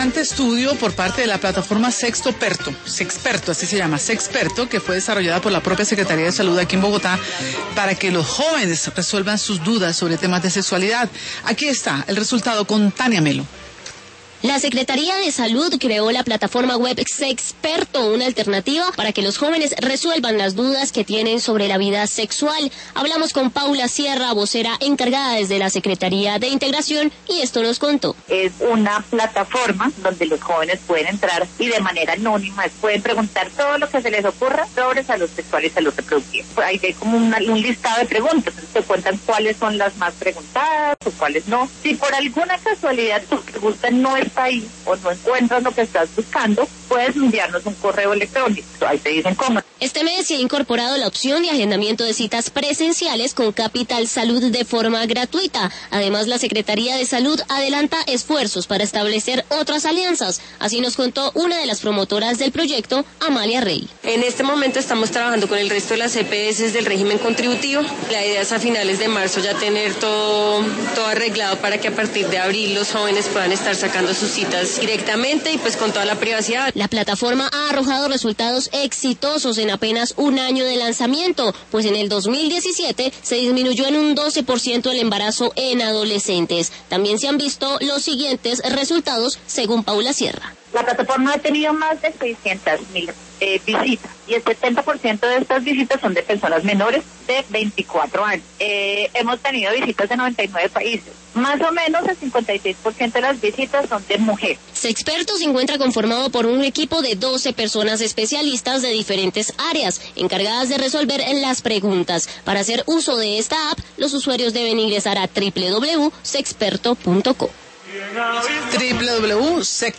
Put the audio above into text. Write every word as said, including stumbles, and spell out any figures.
interesante estudio por parte de la plataforma Sextoperto, Sexperto, así se llama, Sexperto, que fue desarrollada por la propia Secretaría de Salud aquí en Bogotá para que los jóvenes resuelvan sus dudas sobre temas de sexualidad. Aquí está el resultado con Tania Melo. La Secretaría de Salud creó la plataforma web Sexperto, una alternativa para que los jóvenes resuelvan las dudas que tienen sobre la vida sexual. Hablamos con Paula Sierra, vocera encargada desde la Secretaría de Integración, y esto nos contó. Es una plataforma donde los jóvenes pueden entrar y de manera anónima pueden preguntar todo lo que se les ocurra sobre salud sexual y salud reproductiva. Ahí hay como una, un listado de preguntas, entonces te cuentan cuáles son las más preguntadas o cuáles no. Si por alguna casualidad tu pregunta no está ahí o no encuentras lo que estás buscando, puedes enviarnos un correo electrónico. Ahí te dicen cómo. Este mes se ha incorporado la opción de agendamiento de citas presenciales con Capital Salud de forma gratuita. Además, la Secretaría de Salud adelanta esfuerzos para establecer otras alianzas. Así nos contó una de las promotoras del proyecto, Amalia Rey. En este momento estamos trabajando con el resto de las E P S del régimen contributivo. La idea es a finales de marzo ya tener todo, todo arreglado para que a partir de abril los jóvenes puedan estar sacando sus citas directamente y pues con toda la privacidad. La plataforma ha arrojado resultados exitosos en apenas un año de lanzamiento, pues en el dos mil diecisiete se disminuyó en un doce por ciento el embarazo en adolescentes. También se han visto los siguientes resultados según Paula Sierra. La plataforma ha tenido más de seiscientas mil eh, visitas y el setenta por ciento de estas visitas son de personas menores de veinticuatro años. Eh, hemos tenido visitas de noventa y nueve países. Más o menos el cincuenta y seis por ciento de las visitas son de mujeres. Sexperto se encuentra conformado por un equipo de doce personas especialistas de diferentes áreas, encargadas de resolver las preguntas. Para hacer uso de esta app, los usuarios deben ingresar a doble u doble u doble u punto sexperto punto co. doble u doble u doble u punto sexperto